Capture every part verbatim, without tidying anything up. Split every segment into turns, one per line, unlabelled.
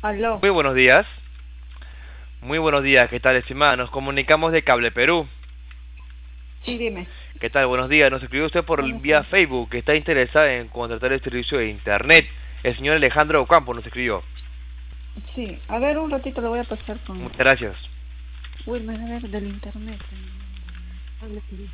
Aló.
Muy buenos días. Muy buenos días, ¿qué tal, estimada? Nos comunicamos de Cable Perú.
Sí, dime.
¿Qué tal? Buenos días. Nos escribió usted por
Buenos
vía
días.
Facebook que está interesada en contratar el servicio de Internet. El señor Alejandro Ocampo nos escribió.
Sí, a ver, un ratito lo voy a pasar con
Muchas gracias.
Wilmer, a ver, del internet. Hable, sí.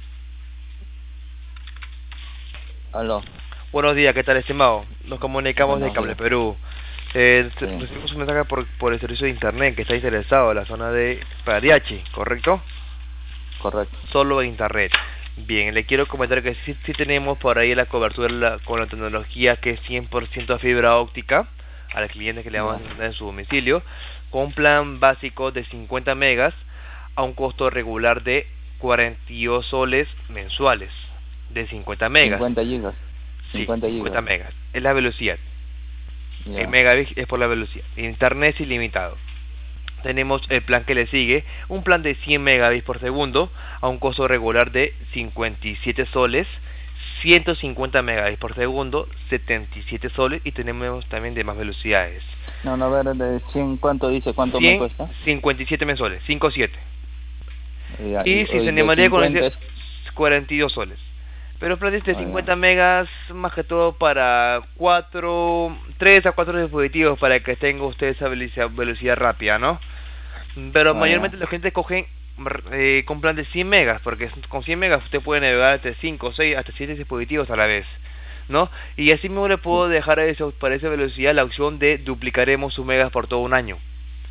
Aló,
Buenos días, ¿qué tal, estimado? Nos comunicamos de
buenos
Cable
días.
Perú. Eh,
Sí,
recibimos un mensaje por, por el servicio de Internet que está interesado en la zona de Pariachi, ¿correcto?
correcto.
Solo Internet. Bien, le quiero comentar que sí, sí tenemos por ahí la cobertura la, con la tecnología que es cien por ciento fibra óptica a los clientes que le vamos a
Ya.
entregar en su domicilio, con un plan básico de cincuenta megas a un costo regular de cuarenta y dos soles mensuales, de cincuenta megas.
cincuenta gigas.
Sí,
cincuenta
cincuenta
gigas.
megas. Es la velocidad. El
Ya.
megabit es por la velocidad. Internet es ilimitado. Tenemos el plan que le sigue, un plan de cien megabits por segundo a un costo regular de cincuenta y siete soles, ciento cincuenta megabits por segundo, setenta y siete soles, y tenemos también de más velocidades.
No, no, a ver, de cien, ¿cuánto dice? ¿Cuánto me
cien,
cuesta?
cincuenta y siete mensuales, cincuenta y siete.
Ya, y,
Y si se
y de
animaría con
cincuenta
ese,
es...
cuarenta y dos soles. Pero planes de
Ah,
cincuenta
ya.
megas, más que todo para cuatro, tres a cuatro dispositivos para que tenga usted esa velocidad, velocidad rápida, ¿no? Pero
Ah,
mayormente
ya.
la gente coge eh, con plan de cien megas, porque con cien megas usted puede navegar entre cinco, seis, hasta siete dispositivos a la vez, ¿no? Y así mismo le
Sí.
puedo dejar a eso, para esa velocidad la opción de duplicaremos sus megas por todo un año,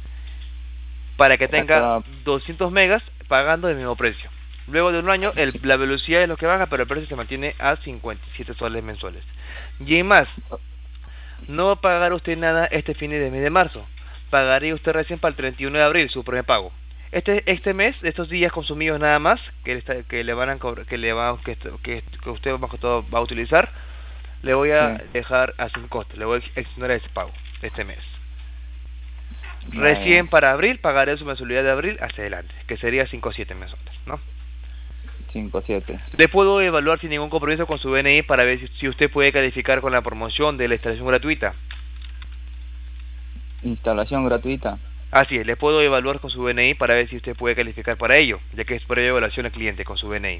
para que tenga
Hasta...
doscientos megas pagando el mismo precio. Luego de un año el,
Sí.
la velocidad es lo que baja, pero el precio se mantiene a cincuenta y siete soles mensuales. Y en más, no va a pagar usted nada este fin de mes de marzo. Pagaría usted recién para el treinta y uno de abril su primer pago. Este este mes, estos días consumidos nada más que le, está- que le van a cobrar, que le va que, que, que usted más que todo va a utilizar, le voy
Sí.
a dejar a sin costo, le voy a extender ese pago este mes.
Ah, ya.
Recién para abril pagaré su mensualidad de abril hacia adelante, que sería cinco o siete mensuales, ¿no?
cinco, siete.
Le puedo evaluar sin ningún compromiso con su D N I para ver si, si usted puede calificar con la promoción de la instalación gratuita.
Instalación gratuita.
Así es, le puedo evaluar con su D N I para ver si usted puede calificar para ello, ya que es previa evaluación al cliente con su D N I.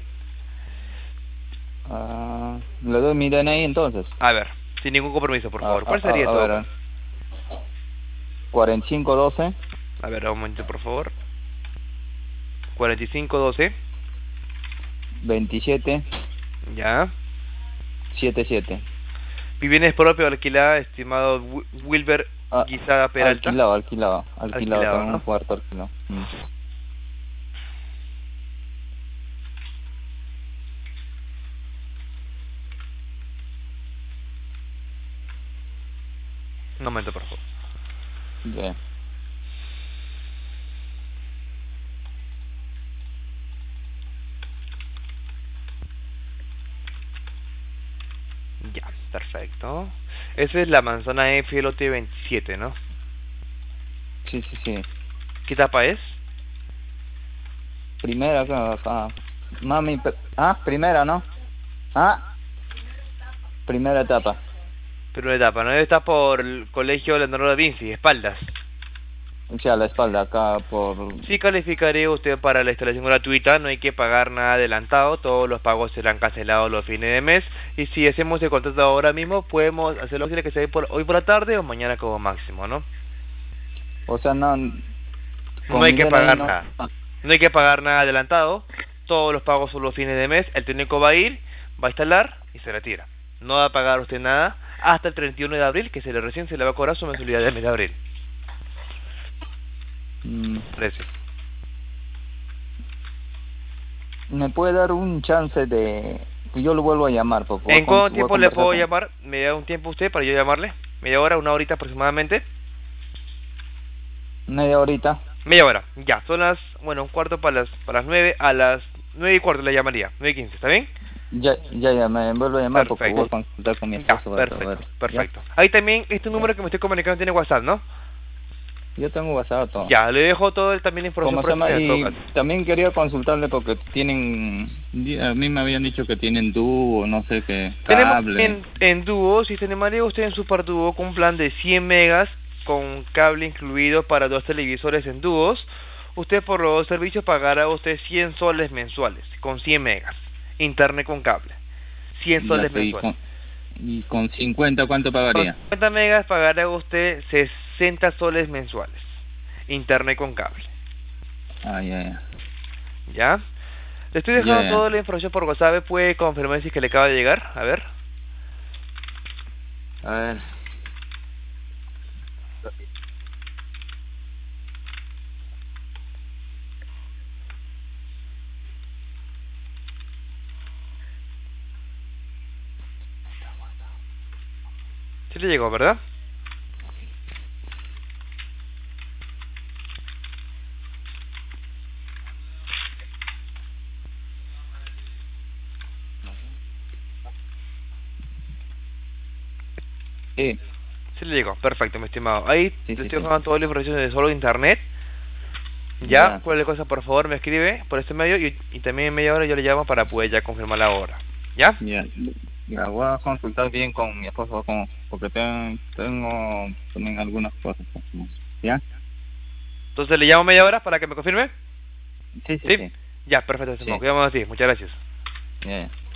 Ah, le doy mi D N I entonces.
A ver, sin ningún compromiso, por
A,
favor.
a,
¿Cuál sería en
a, a
todo
ver,
caso?
cuarenta y cinco doce.
A ver, un momento, por favor. cuarenta y cinco doce.
veintisiete
Ya.
setenta y siete.
Viviendas propio alquilada, estimado Wi- Wilber
Ah,
Guisada Peralta.
alquilado, alquilado, alquilado,
Alquilado,
tengo un
¿no?
cuarto alquilado. Mm.
Un momento, por favor.
Ya.
Ya, perfecto. Esa es la manzana F lote veintisiete, ¿no?
Sí, sí, sí.
¿Qué etapa es?
Primera acá, acá. Mami, pe- ah, primera, ¿no? Ah, primera etapa.
Primera etapa, ¿no? Está por el colegio Leonardo da Vinci, espaldas.
O sea, a la espalda acá por...
Sí calificaría usted para la instalación gratuita, no hay que pagar nada adelantado, todos los pagos serán cancelados los fines de mes, y si hacemos el contrato ahora mismo, podemos hacerlo posible que sea por, hoy por la tarde o mañana como máximo, ¿no?
O sea, no...
No
Con
hay
mi
que
D N I
pagar
no...
nada, no hay que pagar nada adelantado, todos los pagos son los fines de mes, el técnico va a ir, va a instalar y se retira. No va a pagar usted nada hasta el treinta y uno de abril, que se le recién se le va a cobrar su mensualidad del mes de abril.
Mm,
Precio.
¿Me puede dar un chance de... que yo lo vuelvo a llamar, porque voy a,
¿En
con-
cuánto
voy a
tiempo le
conversar
puedo
con...
llamar? ¿Me da un tiempo usted para yo llamarle? ¿Media hora, una horita aproximadamente?
Media horita.
Media hora, ya, son las, bueno, un cuarto para las, para las nueve, a las nueve y cuarto le llamaría, nueve y quince, ¿está bien?
Ya, ya, ya, me vuelvo a llamar porque voy a
Perfecto,
consultar con mi
ya,
esposo. A ver, a
perfecto,
ver, ¿ya?
perfecto. Ahí también, este número que me estoy comunicando tiene WhatsApp, ¿no?
Yo tengo WhatsApp todo.
Ya, le dejo todo el- también la información
¿Cómo se
por
llama?
escrito en
Y
todo caso.
también quería consultarle porque tienen, di- a mí me habían dicho que tienen dúo, no sé qué,
Tenemos
cable.
en, en dúo, si se animaría usted en Super Dúo con un plan de cien megas con cable incluido para dos televisores en dúos, usted por los dos servicios pagará usted cien soles mensuales, con cien megas, internet con cable, cien
Ya,
soles
y
mensuales.
con, y con cincuenta, ¿cuánto
Con
pagaría?
cincuenta megas pagará usted sesenta soles mensuales, internet con cable,
Ah, ya, ya.
¿ya? Le estoy dejando
Ya, ya.
toda la información por WhatsApp, puede confirmar si es que le acaba de llegar, a ver.
A ver.
Sí le llegó, ¿verdad?
Sí,
Sí le llegó, perfecto, mi estimado. Ahí
Sí,
le
sí,
estoy
sí.
dejando toda la información de solo internet. Ya,
Ya.
cualquier cosa, por favor, me escribe por este medio y, y también en media hora yo le llamo para poder ya confirmar la hora. ¿Ya?
ya. Ya, voy a consultar bien con mi esposo, con, porque ten- tengo también algunas cosas. ¿Ya?
Entonces le llamo media hora para que me confirme.
Sí, sí,
¿Sí?
sí.
Ya, perfecto, estimado.
Sí.
Quedamos así. Muchas gracias.
Ya, ya.